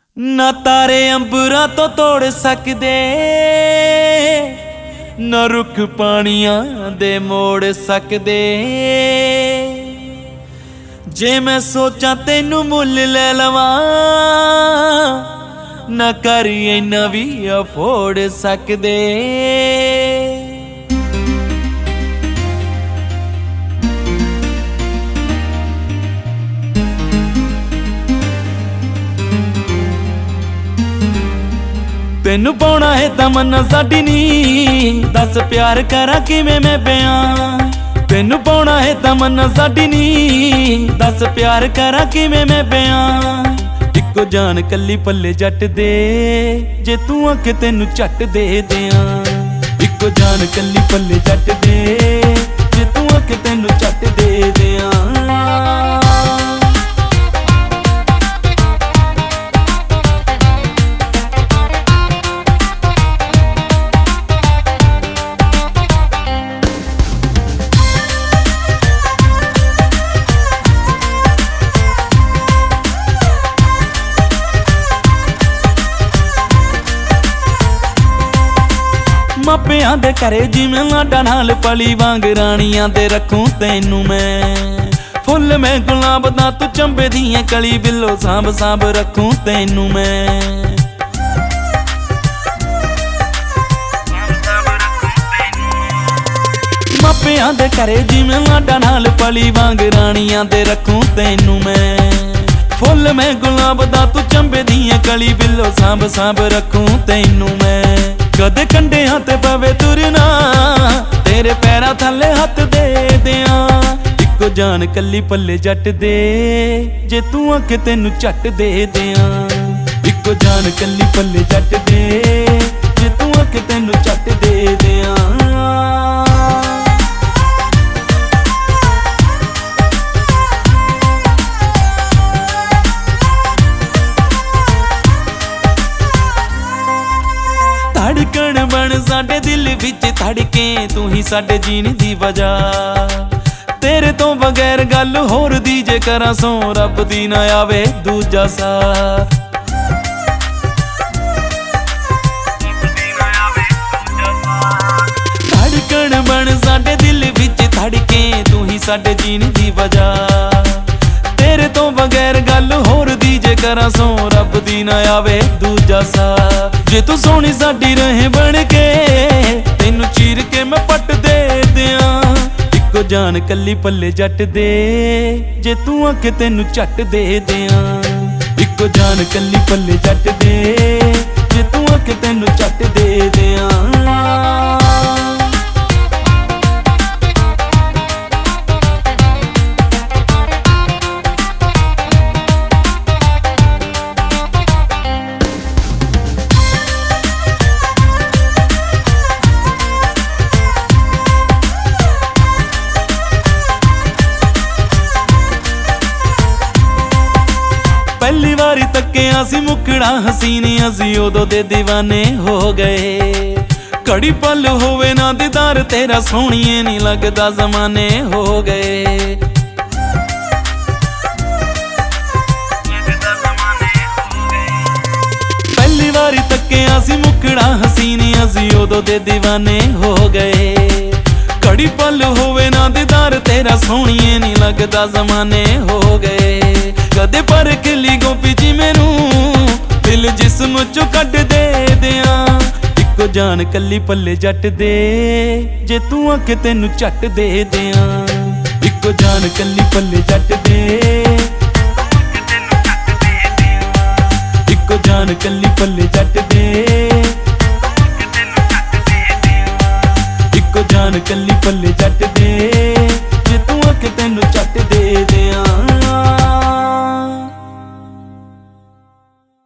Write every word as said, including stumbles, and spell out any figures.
ਨਾ ਤਾਰੇ ਅੰਬਰਾਂ ਤੋਂ ਤੋੜ ਸਕਦੇ, ਨਾ ਰੁੱਖ ਪਾਣੀਆਂ ਦੇ ਮੋੜ ਸਕਦੇ। ਜੇ ਮੈਂ ਸੋਚਾਂ ਤੈਨੂੰ ਮੁੱਲ ਲੈ ਲਵਾਂ, ਨਾ ਕਰੀ ਇੰਨਾ ਵੀ ਅਫੋਰਡ ਸਕਦੇ। ਤੈਨੂੰ ਪਾਉਣਾ ਹੈ ਤਮੰਨਾ ਸਾਡੀ ਨੀ, ਦੱਸ ਪਿਆਰ ਕਰਾਂ ਕਿਵੇਂ ਮੈਂ ਬਿਆਨ। ਤੈਨੂੰ ਪਾਉਣਾ ਹੈ ਤਮੰਨਾ ਸਾਡੀ ਨੀ, ਦੱਸ ਪਿਆਰ ਕਰਾਂ ਕਿਵੇਂ ਮੈਂ ਬਿਆਨ। ਇੱਕੋ ਜਾਨ ਕੱਲੀ ਪੱਲੇ ਜੱਟ ਦੇ, ਜੇ ਤੂੰ ਆਖੇ ਤੈਨੂੰ ਝੱਟ ਦੇ ਦਿਆਂ। ਇੱਕੋ ਜਾਨ ਕੱਲੀ ਪੱਲੇ ਜੱਟ ਦੇ, ਜੇ ਤੂੰ ਆਖੇ ਤੈਨੂੰ ਝੱਟ ਦੇ ਦਿਆਂ। ਮਾਪਿਆਂ ਦੇ ਘਰੇ ਜਿਵੇਂ ਲਾਡਾਂ ਨਾਲ ਪਲੀ ਵਾਂਗ ਰਾਣੀਆਂ ਦੇ ਰੱਖੂੰ ਤੈਨੂੰ ਮੈਂ। ਫੁੱਲ ਮੈਂ ਗੁਲਾਬ ਦਾ ਤੂੰ ਚੰਬੇ ਦੀਆਂ ਕਲੀ ਬਿੱਲੋ ਸਾਂਭ ਸਾਂਭ ਰੱਖੂੰ ਤੈਨੂੰ ਮੈਂ। ਮਾਪਿਆਂ ਦੇ ਘਰੇ ਜਿਵੇਂ ਲਾਡਾਂ ਨਾਲ ਪਲੀ ਵਾਂਗ ਰਾਣੀਆਂ ਦੇ ਰੱਖੂੰ ਤੈਨੂੰ ਮੈਂ। ਫੁੱਲ ਮੈਂ ਗੁਲਾਬ ਦਾ ਤੂੰ ਚੰਬੇ ਦੀਆਂ ਕਲੀ ਬਿੱਲੋ ਸਾਂਭ ਸਾਂਭ ਰੱਖੂੰ ਤੈਨੂੰ ਮੈਂ। ਕਦੇ ਕੰਢਿਆਂ ਤੇ ਪਵੇ ਤੁਰਨਾ, ਤੇਰੇ ਪੈਰਾਂ ਥੱਲੇ ਹੱਥ ਦੇ ਦਿਆਂ। ਇੱਕੋ ਜਾਨ ਕੱਲੀ ਪੱਲੇ ਜੱਟ ਦੇ, ਜੇ ਤੂੰ ਆਖੇ ਤੈਨੂੰ ਝੱਟ ਦੇ ਦਿਆਂ। ਇੱਕੋ ਜਾਨ ਕੱਲੀ ਪੱਲੇ ਜੱਟ ਦੇ, ਜੇ ਤੂੰ ਆਖੇ ਤੈਨੂੰ ਝੱਟ ਦੇ ਦਿਆਂ। ਧੜਕਣ ਬਣ ਸਾਡੇ ਦਿਲ ਵਿੱਚ ਧੜਕੇ, ਤੂੰ ਹੀ ਸਾਡੇ ਜੀਣ ਦੀ ਵਜ੍ਹਾ। ਤੇਰੇ ਤੋਂ ਬਗੈਰ ਗੱਲ ਹੋਰ ਦੀ ਜੇ ਕਰਾਂ ਸੋ ਰੱਬ ਦੀ ਨਾ ਆਵੇ ਦੂਜਾ ਸਾਥ। ਧੜਕਣ ਬਣ ਸਾਡੇ ਦਿਲ ਵਿੱਚ ਧੜਕੇ, ਤੂੰ ਹੀ ਸਾਡੇ ਜੀਣ ਦੀ ਵਜ੍ਹਾ। ਤੇਰੇ ਤੋਂ ਬਗੈਰ ਗੱਲ ਹੋਰ ਦੀ ਜੇ ਕਰਾਂ ਸੋ ਰੱਬ ਦੀ ਨਾ ਆਵੇ ਦੂਜਾ ਸਾਥ। ਜੇ ਤੂੰ ਸੋਹਣੀ ਸਾਡੀ ਰਹੇ ਬਣ ਕੇ, ਤੈਨੂੰ ਚੀਰ ਕੇ ਮੈਂ ਪੱਟ ਦੇ ਦਿਆਂ। ਇੱਕੋ ਜਾਨ ਕੱਲੀ ਪੱਲੇ ਜੱਟ ਦੇ, ਜੇ ਤੂੰ ਆਖੇ ਤੈਨੂੰ ਝੱਟ ਦੇ ਦਿਆਂ। ਇੱਕੋ ਜਾਨ ਕੱਲੀ ਪੱਲੇ ਜੱਟ ਦੇ, ਜੇ ਤੂੰ ਆਖੇ ਤੈਨੂੰ ਝੱਟ ਦੇ ਦਿਆਂ। ਪਹਿਲੀ ਵਾਰੀ ਤੱਕਿਆ ਸੀ ਮੁਕੜਾ ਹਸੀਨ, ਅਸੀਂ ਉਦੋਂ ਦੇ دیਵਾਨੇ ਹੋ ਗਏ। ਘੜੀ ਪਲ ਹੋਵੇ ਨਾ ਦੀਦਾਰ ਤੇਰਾ ਸੋਹਣੀਏ, ਨੀ ਲੱਗਦਾ ਜ਼ਮਾਨੇ ਹੋ ਗਏ। ਪਹਿਲੀ ਵਾਰੀ ਤੱਕਿਆ ਸੀ ਮੁਕੜਾ ਹਸੀਨ, ਅਸੀਂ ਉਦੋਂ ਦੇ دیਵਾਨੇ ਹੋ ਗਏ। ਘੜੀ ਪਲ ਹੋਵੇ ਨਾ ਦੀਦਾਰ ਤੇਰਾ ਸੋਹਣੀਏ, ਨੀ ਲੱਗਦਾ ਜ਼ਮਾਨੇ ਹੋ ਗਏ। ਕਦੇ ਪਰਖ ਲਈ ਗੋਪੀ ਜੀ ਮੈਨੂੰ, ਦਿਲ ਜਿਸਮ ਚੋਂ ਕੱਢ ਦੇ ਦਿਆਂ। ਇੱਕੋ ਜਾਨ ਕੱਲੀ ਪੱਲੇ ਜੱਟ ਦੇ, ਜੇ ਤੂੰ ਆਖੇ ਤੈਨੂੰ ਝੱਟ ਦੇ ਦਿਆਂ। ਇੱਕੋ ਜਾਨ ਕੱਲੀ ਪੱਲੇ ਜੱਟ ਦੇ, ਇੱਕੋ ਜਾਨ ਕੱਲੀ ਪੱਲੇ ਜੱਟ ਦੇ। ਇੱਕੋ ਜਾਨ ਕੱਲੀ ਪੱਲੇ ਜੱਟ ਦੇ, ਜੇ ਤੂੰ ਆਖੇ ਤੈਨੂੰ